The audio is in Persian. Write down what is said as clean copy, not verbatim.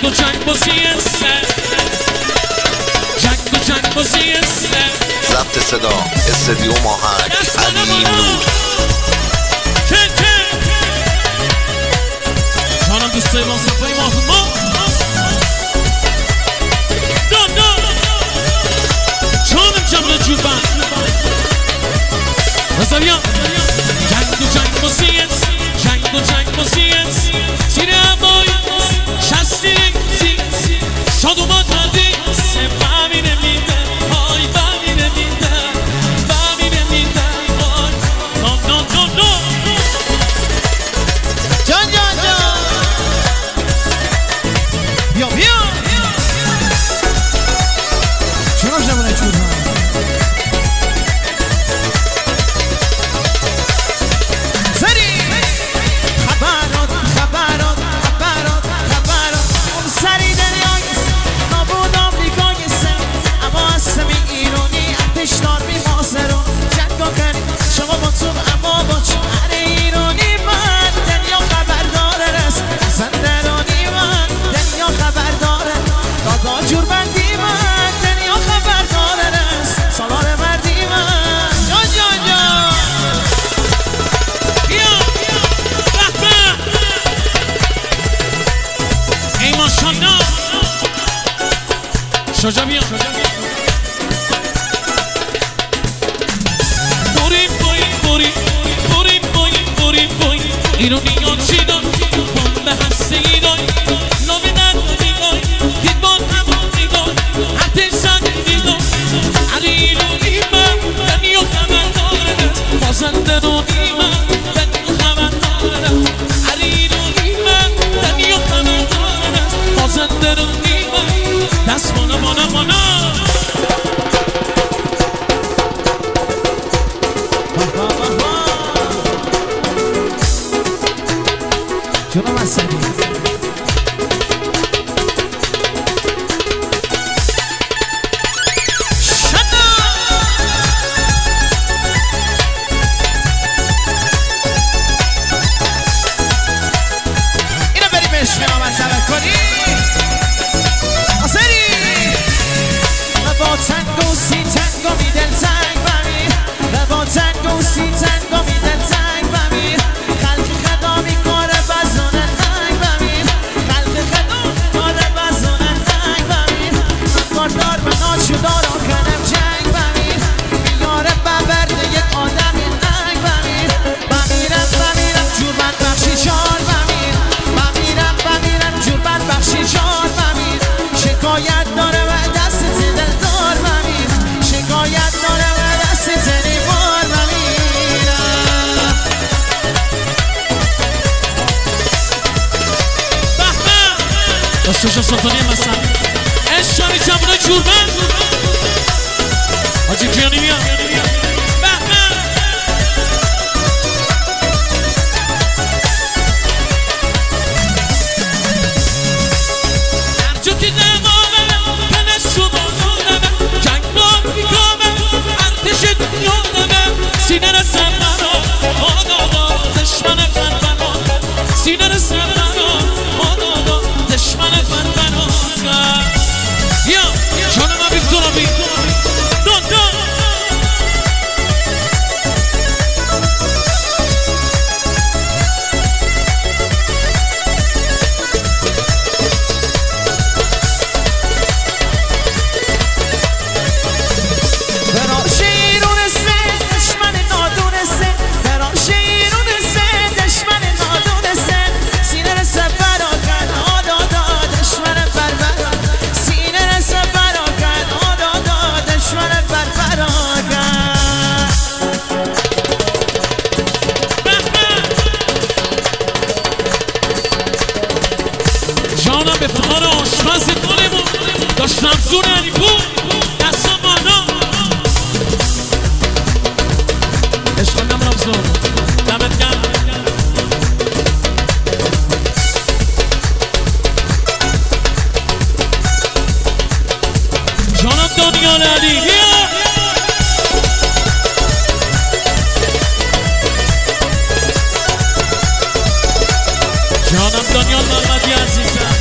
و جنگ بازیه جنگ و جنگ بازیه ضبط صدا استدیو ماهک علی نور جانم دوستای ما صفایی ما جانم جمله جوربن رضاویان جنگ و جنگ بازیه جنگ و جنگ بازیه تیر هوایی شستی رنگی شاد اومد ندی بمینه میده های بمینه میده بمینه میده های نو نو نو نو جان جان جان بیا بیا چرا جمعه چون شجا بیا بریم ایرونیان چیدان بان به هسته ایدای نامه ندادیدای دیدبان همون دیدای حتی سندیدای علی ایرونی من دنیا خبر دارد بازنده رونی من دنیا خبر دارد علی ایرونی من دنیا خبر دارد بازنده رونی من دست مانا مانا مانا جناب حسنی اینو بریم عشق نامت سبت کنی حسنی و با تنگ و سی تنگ و میدل تنگ بمیر و با تنگ و سی تنگ و میدل تنگ بمیر خلق خدا میکنه بزنن تنگ بمیر خلق خدا میکنه بزنن تنگ بمیر من باردار و ناشدار و کنم جنگ بمیر میاره ببرده یک آدمی ننگ بمیر بمیرم جور من بخشی جان بمیر بمیرم جور من بخشی جان بمیر شکایت داره و دست دل دار بمیر شکایت داره و دست دلی بار بمیرم دستوشا سلطانی مثلا اشاری جمعونه جوربن حاجی کیانی میان سینه رسم منو آدادا دشمن فربنا سینه رسم منو آدادا دشمن فربنا یا جانم هم بیفتورا بی دون دون جانم به افتخار آشپز گلمون داشتم زور علیپور دستا مانا عشق نمرم زور دمت گرم جانم دانیال علی جانم دانیال محمدی عزیزم